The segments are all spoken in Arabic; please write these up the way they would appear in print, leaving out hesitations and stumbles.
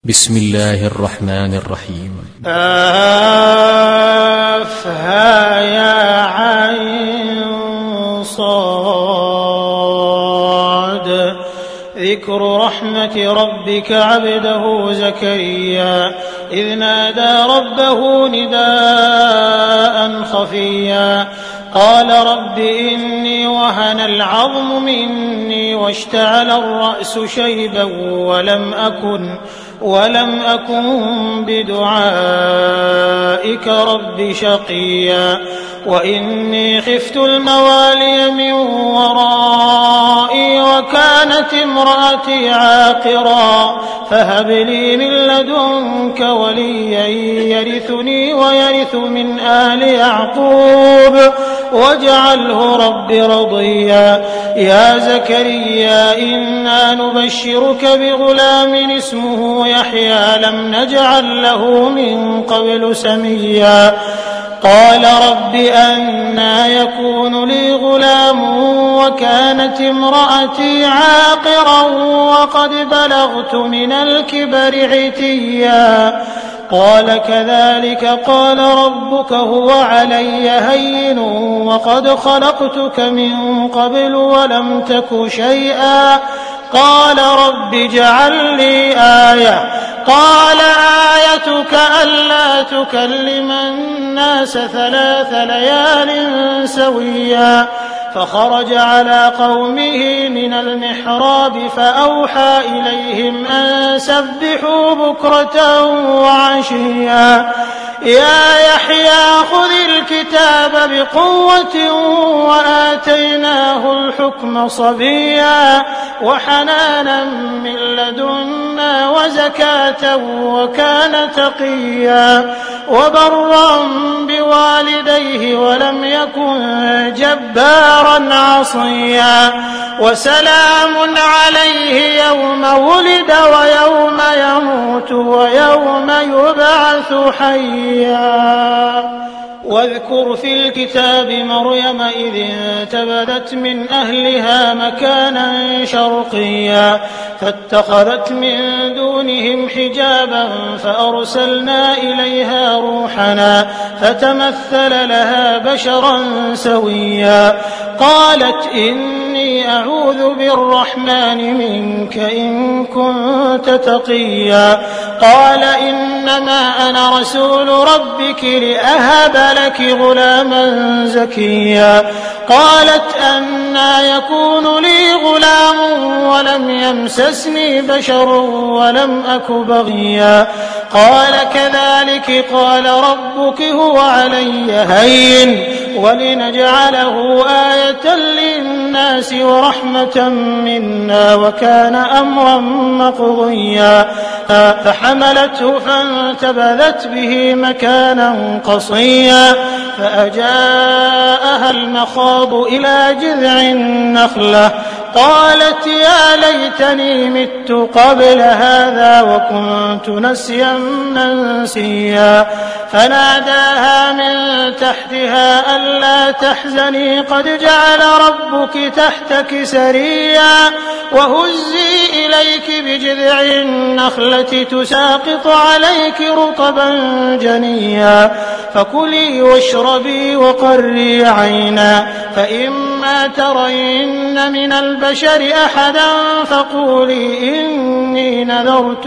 بسم الله الرحمن الرحيم. كافها يا عين صاد. ذكر رحمة ربك عبده زكريا إذ نادى ربه نداء خفيا قال رب إني وهن العظم مني واشتعل الرأس شيبا ولم أكن بدعائك رب شقيا وإني خفت الموالي من ورائي وكانت امرأتي عاقرا فهب لي من لدنك وليا يرثني ويرث من آل يعقوب واجعله رب رضيا. يا زكريا إنا نبشرك بغلام اسمه يحيى لم نجعل له من قبل سميا قال رب أنى يكون لي غلام وكانت امرأتي عاقرا وقد بلغت من الكبر عتيا قال كذلك قال ربك هو علي هين وقد خلقتك من قبل ولم تك شيئا قال رب اجعل لي آية قال آيتك ألا تكلم الناس 3 ليال سويا فخرج على قومه من المحراب فأوحى إليهم أن سبحوا بكرة وعشيا يا يحيى خذ الكتاب بقوة وآتيناه الحكم صبيا وحنانا من لدنا وزكاة وكان تقيا وبرا بوالديه ولم يكن جبارا عصيا وسلام عليه يوم ولد ويوم يموت ويوم يبعث حيا. واذكر في الكتاب مريم إذ انتبذت من أهلها مكانا شرقيا فاتخذت من دونهم حجابا فأرسلنا إليها روحنا فتمثل لها بشرا سويا قالت إني أعوذ بالرحمن منك إن كنت تقيا قال إنما أنا رسول ربك لأهب لك غلاما زكيا قالت أنى يكون لي غلام ولم يمسسني بشر ولم أك بغيا قال كذلك قال ربك هو علي هين ولنجعله آية للناس ورحمة منا وكان أمرا مقضيا فحملته فانتبذت به مكانا قصيا فأجاءها المخاض إلى جذع النخلة قالت يا ليتني مت قبل هذا وكنت نسيا منسيا فناداها من تحتها ألا تحزني قد جعل ربك تحتك سريا وهزي إليك بجذع النخلة تساقط عليك رطبا جنيا فكلي واشربي وقري عينا فإما ترين من البشر أحدا فقولي إني نذرت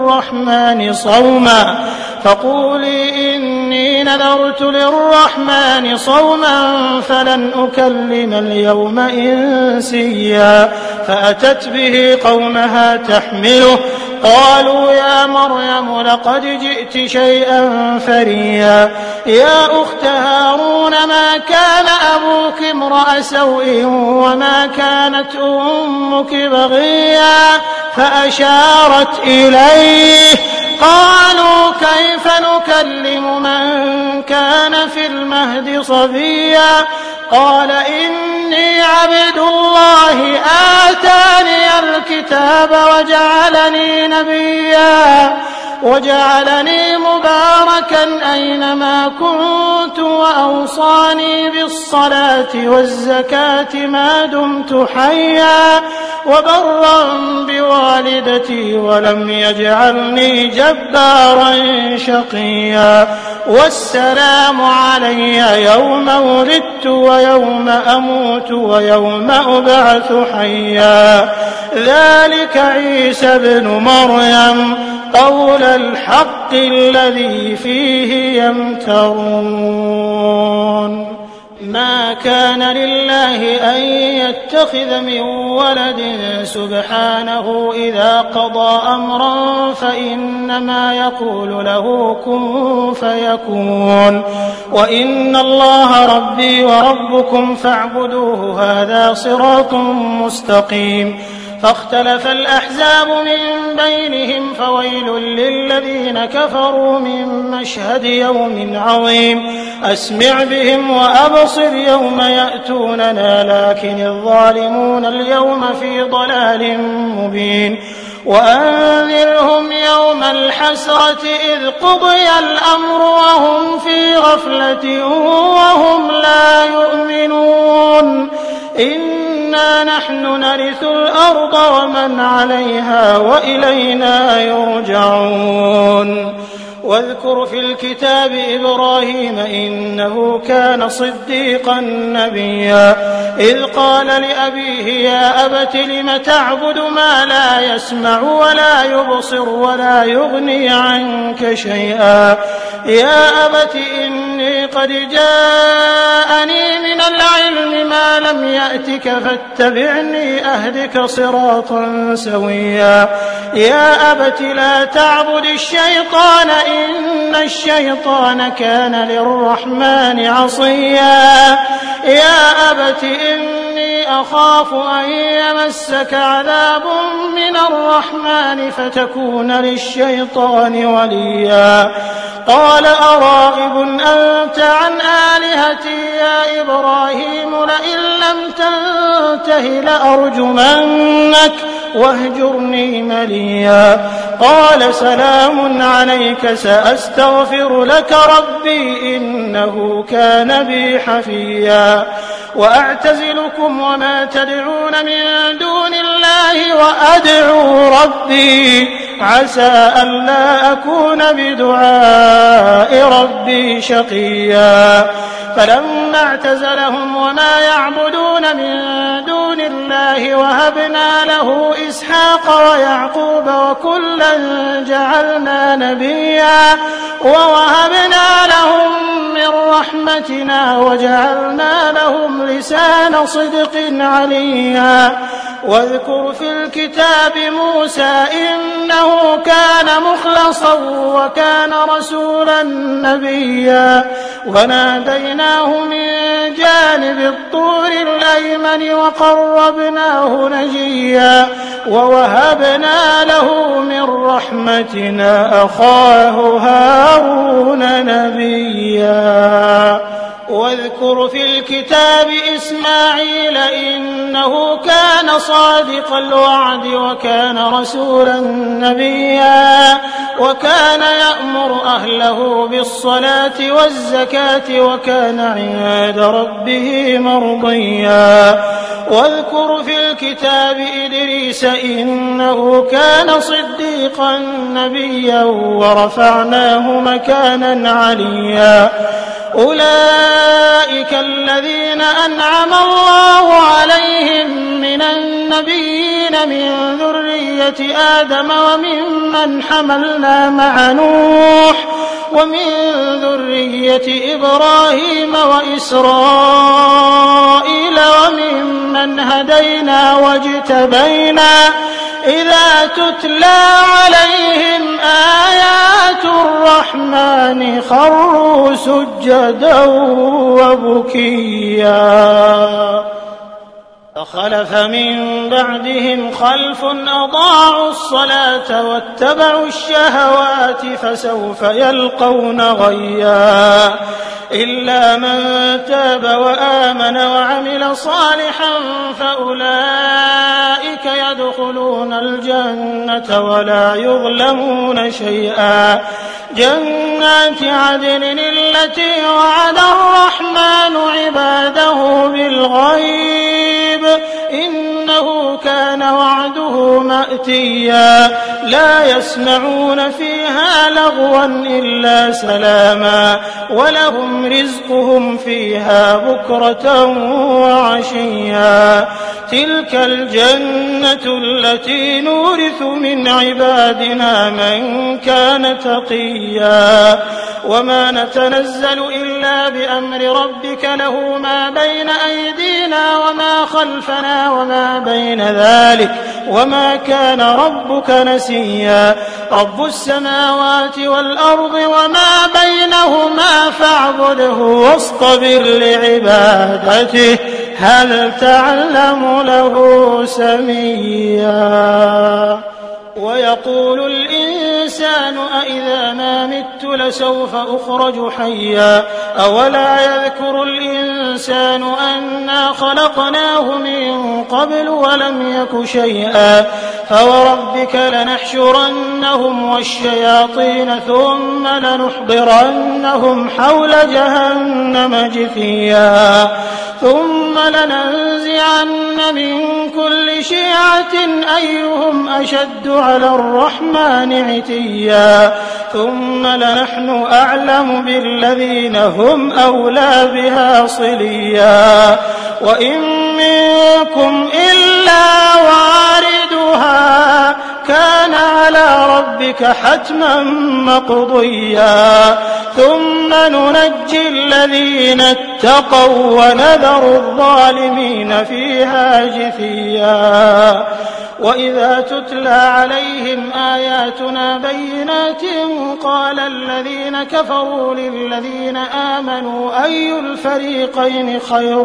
للرحمن صوما فلن أكلم اليوم إنسيا فأتت به قومها تحمله قالوا يا مريم لقد جئت شيئا فريا يا أخت هارون ما كان أبوك امرأ سوء وما كانت أمك بغيا فأشارت إليه قالوا كيف نكلم من كان في المهد صبيا قال إني عبد الله آتاني الكتاب وجعلني نبيا وجعلني مباركا أينما كنت وأوصاني بالصلاة والزكاة ما دمت حيا وبرا بوالدتي ولم يجعلني جبارا شقيا والسلام علي يوم ولدت ويوم أموت ويوم أبعث حيا ذلك عيسى ابن مريم قول الحق الذي فيه يمترون ما كان لله أن يتخذ من ولد سبحانه إذا قضى أمرا فإنما يقول له كن فيكون وإن الله ربي وربكم فاعبدوه هذا صراط مستقيم فاختلف الأحزاب من بينهم فويل للذين كفروا من مشهد يوم عظيم أسمع بهم وأبصر يوم يأتوننا لكن الظالمون اليوم في ضلال مبين وأنذرهم يوم الحسرة إذ قضي الأمر وهم في غفلة وهم لا يؤمنون إنا نحن نرث الأرض ومن عليها وإلينا يرجعون واذكر في الكتاب إبراهيم إنه كان صديقا نبيا إذ قال لأبيه يا أبت لم تعبد ما لا يسمع ولا يبصر ولا يغني عنك شيئا يا أبت إني قد جاءني من العلم ما لم يأتك فاتبعني أهدك صراطا سويا يا أبت لا تعبد الشيطان إن الشيطان كان للرحمن عصيا يا أبت إني أخاف أن يمسك عذاب من الرحمن فتكون للشيطان وليا قال أراغب أنت عن آلهتي يا إبراهيم لئن لم تنته لأرجمنك واهجرني مليا قال سلام عليك سأستغفر لك ربي إنه كان بي حفيا وأعتزلكم وما تدعون من دون الله وأدعو ربي عسى ألا أكون بدعاء ربي شقيا فلما اعتزلهم وما يعبدون من دون الله وهبنا له إسحاق ويعقوب وكلا جعلنا نبيا ووهبنا لهم من رحمتنا وجعلنا لهم لسان صدق عليا واذكر في الكتاب موسى إنه كان مخلصا وكان رسولا نبيا وناديناه من جانب الطور الأيمن وقربناه نجيا ووهبنا له من رحمتنا أخاه هارون نبيا واذكر في الكتاب إسماعيل إنه كان صادق الوعد وكان رسولا نبيا وكان يأمر أهله بالصلاة والزكاة وكان عند ربه مرضيا واذكر في الكتاب إدريس إنه كان صديقا نبيا ورفعناه مكانا عليا أولئك الذين أنعم الله عليهم من النبيين من ذرية آدم وممن حملنا مع نوح ومن ذرية إبراهيم وإسرائيل وممن هدينا واجتبينا إذا تتلى عليهم آيات الرحمن خروا سجدا وبكيا فخلف من بعدهم خلف أضاعوا الصلاة واتبعوا الشهوات فسوف يلقون غيا إلا من تاب وآمن وعمل صالحا فأولئك يدخلون الجنة ولا يظلمون شيئا. جنات عدن التي وعد الرحمن عباده بالغيب إنه كان وعده مأتيا. لا يسمعون فيها لغوا إلا سلاما ولهم رزقهم فيها بكرة وعشيا. تلك الجنة التي نورث من عبادنا من كان تقيا. وما نتنزل إلا بأمر ربك له ما بين أيدينا وما خلفنا وما بين ذلك وما كان ربك نسيا. رب السماوات والأرض وما بينهما فاعبده واصطبر لعبادته هل تعلم له سميا. ويقول الإنسان أإذا ما مت لسوف أخرج حيا. أولا يذكر الإنسان أنا خلقناه من قبل ولم يك شيئا. فوربك لنحشرنهم والشياطين ثم لنحضرنهم حول جهنم جثيا. ثم لننزعن من كل شيعة أيهم أشد على الرحمن عتيا. ثم لنحن أعلم بالذين هم أولى بها صليا. وإن منكم إلا واردها كان على ربك حتما مقضيا. ثم ننجي الذين اتقوا ونذر الظالمين فيها جثيا. وإذا تتلى عليهم آياتنا بينات قال الذين كفروا للذين آمنوا أي الفريقين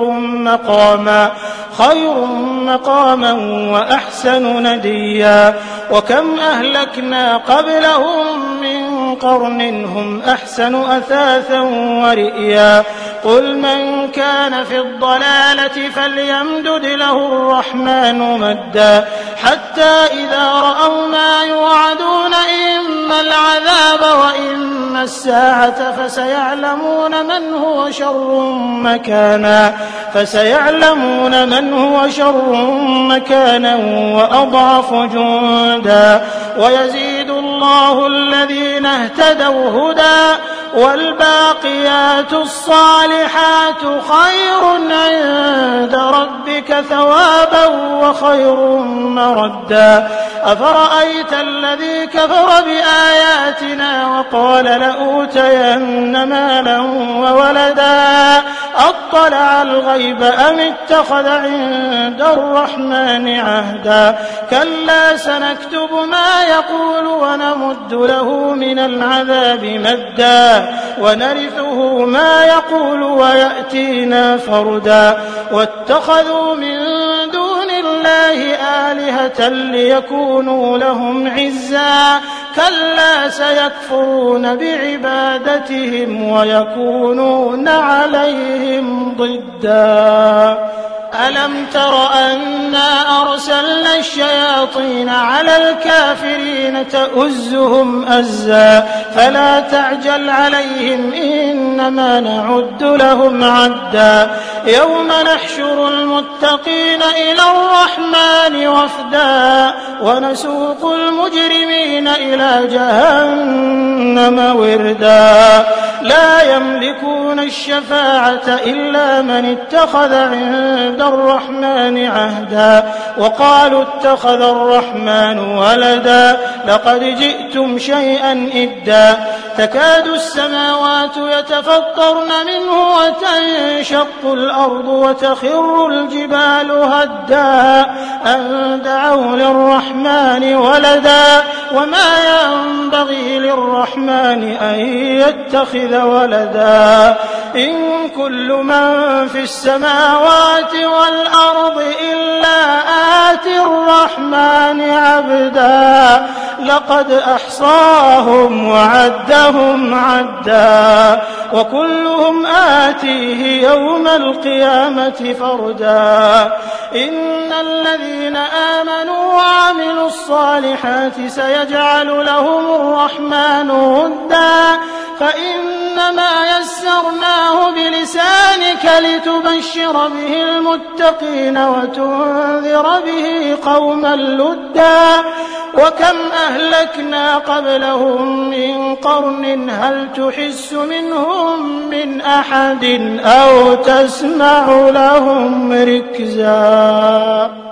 خير مقاما وأحسن نديا. وكم أهلكنا قبلهم من قرن هم أحسن أثاثا ورئيا. قل من كان في الضلالة فليمدد له الرحمن مدا حتى إذا رأوا ما يوعدون إما العذاب وإما الساعة فسيعلمون من هو شر مكانا وأضعف جندا. ويزيد الله الذين اهتدوا هدى والباقيات الصالحات خير عند ربك ثوابا وخير مردا. أفرأيت الذي كفر بآياتنا وقال لأوتين مالا وولدا أطلع الغيب أم اتخذ عند الرحمن عهدا. كلا سنكتب ما يقول ونمد له من العذاب مدا ونرثه ما يقول ويأتينا فردا. واتخذوا من دون الله آلهة ليكونوا لهم عزا. كلا سيكفرون بعبادتهم ويكونون عليهم ضدا. ألم تر أنا أرسلنا الشياطين على الكافرين تؤزهم أزا فلا تعجل عليهم إنما نعد لهم عدا. يوم نحشر المتقين إلى الرحمن وفدا ونسوق المجرمين إلى جهنم وردا. لا يملكون الشفاعة إلا من اتخذ عند الرحمن عهدا. وقالوا اتخذ الرحمن ولدا لقد جئتم شيئا إدا. تكاد السماوات يتفطرن منه وتنشق الأرض وتخر الجبال هدا أن دعوا للرحمن ولدا وما ينبغي للرحمن أن يتخذ ولدا إن كل من في السماوات والأرض إلا آتي الرحمن عبدا لقد أحصاهم وعدهم عدا وكلهم آتيه يوم القيامة فردا إن الذين آمنوا وعملوا الصالحات سيجعل لهم الرحمن ودا فإنما يسرناه بلسانك لتبشر به المتقين وتنذر به قوما لدا وكم أهلكنا قبلهم من قرن هل تحس منهم من أحد أو تسمع لهم ركزا.